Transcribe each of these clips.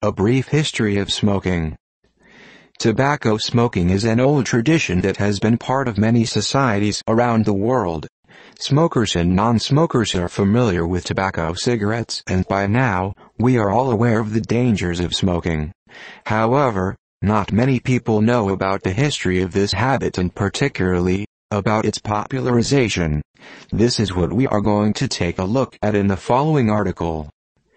A brief history of smoking. Tobacco smoking is an old tradition that has been part of many societies around the world. Smokers and non-smokers are familiar with tobacco cigarettes, and by now, we are all aware of the dangers of smoking. However, not many people know about the history of this habit and particularly, about its popularization. This is what we are going to take a look at in the following article.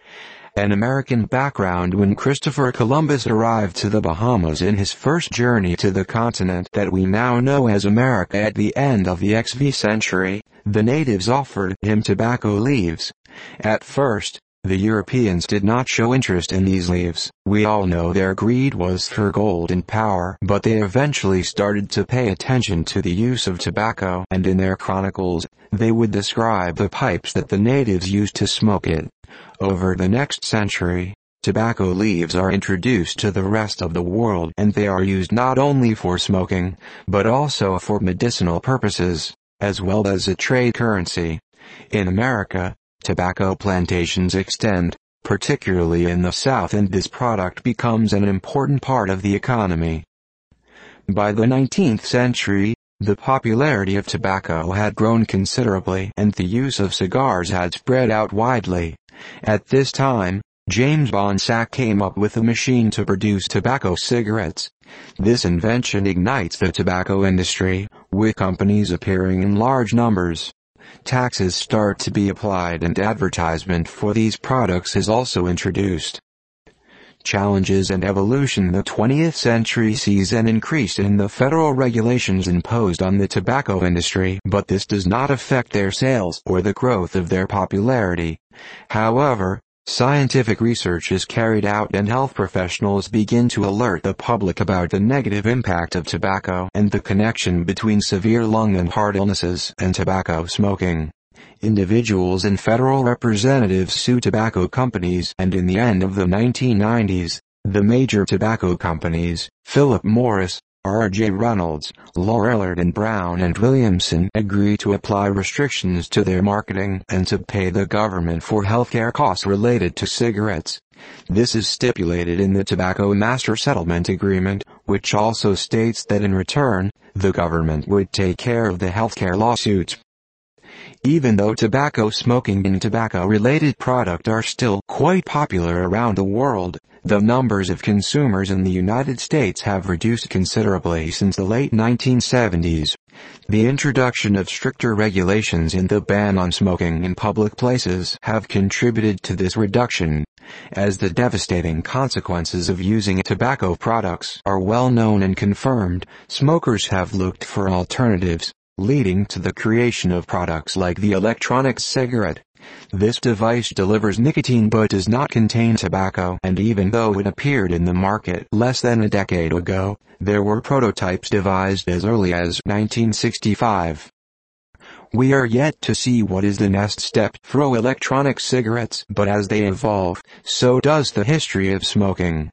An American background. When Christopher Columbus arrived to the Bahamas in his first journey to the continent that we now know as America at the end of the XV century, the natives offered him tobacco leaves. At first, the Europeans did not show interest in these leaves. We all know their greed was for gold and power, but they eventually started to pay attention to the use of tobacco, and in their chronicles, they would describe the pipes that the natives used to smoke it. Over the next century, tobacco leaves are introduced to the rest of the world, and they are used not only for smoking, but also for medicinal purposes, as well as a trade currency. In America, tobacco plantations extend, particularly in the South, and this product becomes an important part of the economy. By the 19th century, the popularity of tobacco had grown considerably and the use of cigars had spread out widely. At this time, James Bonsack came up with a machine to produce tobacco cigarettes. This invention ignites the tobacco industry, with companies appearing in large numbers. Taxes start to be applied and advertisement for these products is also introduced. Challenges and evolution. The 20th century sees an increase in the federal regulations imposed on the tobacco industry, but this does not affect their sales or the growth of their popularity. However, scientific research is carried out and health professionals begin to alert the public about the negative impact of tobacco and the connection between severe lung and heart illnesses and tobacco smoking. Individuals and federal representatives sue tobacco companies, and in the end of the 1990s, the major tobacco companies, Philip Morris, R.J. Reynolds, Lorillard & Brown and Williamson, agree to apply restrictions to their marketing and to pay the government for healthcare costs related to cigarettes. This is stipulated in the Tobacco Master Settlement Agreement, which also states that in return, the government would take care of the healthcare lawsuits. Even though tobacco smoking and tobacco-related products are still quite popular around the world, the numbers of consumers in the United States have reduced considerably since the late 1970s. The introduction of stricter regulations and the ban on smoking in public places have contributed to this reduction. As the devastating consequences of using tobacco products are well known and confirmed, smokers have looked for alternatives, leading to the creation of products like the electronic cigarette. This device delivers nicotine but does not contain tobacco, and even though it appeared in the market less than a decade ago, there were prototypes devised as early as 1965. We are yet to see what is the next step for electronic cigarettes, but as they evolve, so does the history of smoking.